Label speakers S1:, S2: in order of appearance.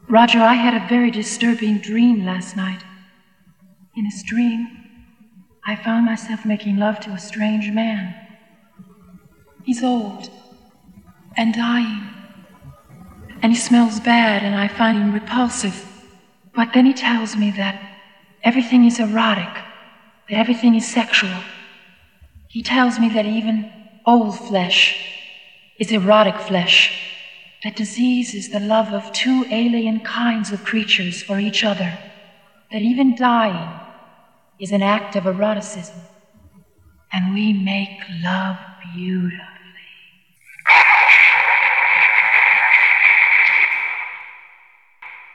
S1: Roger, I had a very disturbing dream last night. In this dream, I found myself making love to a strange man. He's old and dying, and he smells bad, and I find him repulsive. But then he tells me that everything is erotic, that everything is sexual. He tells me that even old flesh is erotic flesh, that disease is the love of two alien kinds of creatures for each other, that even dying is an act of eroticism, and we make love beautiful.